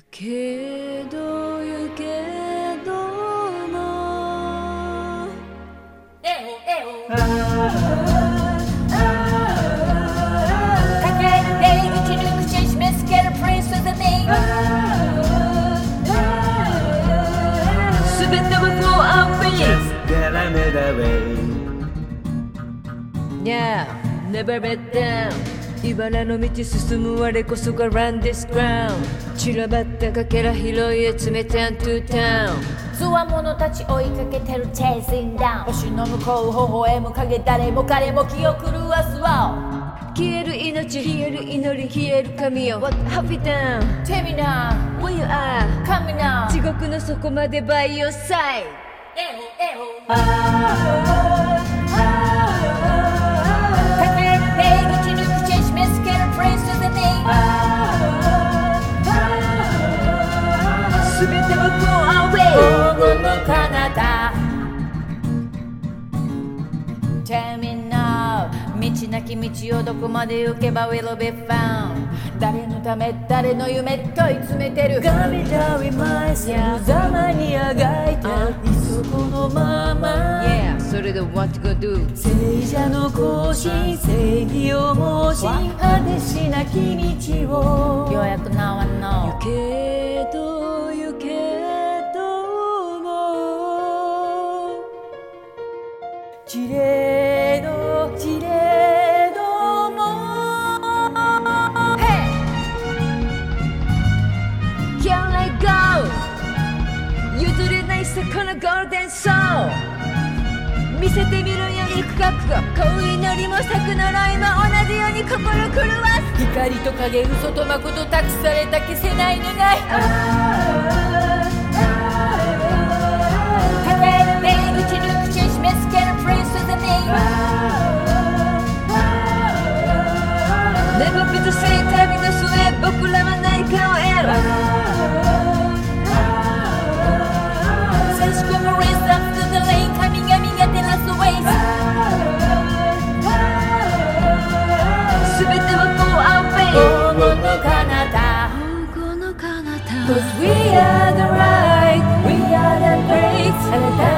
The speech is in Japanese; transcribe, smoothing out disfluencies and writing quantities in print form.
けどゆけども抱える出口に口に締め付ける Prince with the name 全ては for our face Just get a middle way Yeah, never let down 茨の道進む我こそが Run this ground 散らばったかけら拾い集め Town to town つわものたち追いかけてる Chasing down 星の向こう微笑む影誰も彼も気を狂わすわ消える命消える祈り消える神よ What have you done? Tell me now Where you are? Come now 地獄の底まで by your side 全ては for our way 黄金の彼方 Tell me now 道なき道をどこまで行けば will be found 誰のため誰の夢問い詰めてる神だりまいせ無様にあがいていそこのまま Yeah それで what you gonna do 聖者の行進正義を申し果てしなき道をようやく Now I know けどゆけどもちれどちれども Hey Can't let go 譲れないさこのゴールデンソー見せてみるよ行く覚悟恋のりも咲く呪いも同じように心狂わす光と影嘘と誠託された消せない願い抱える出口に口に締め付ける Prince with the name Never be the same 旅の末僕らは何かを得る差し込む Race up to the lane 神々が照らす ways 全ては for our way 黄金の彼方黄金の彼方 Cause we are the right We are the great あなた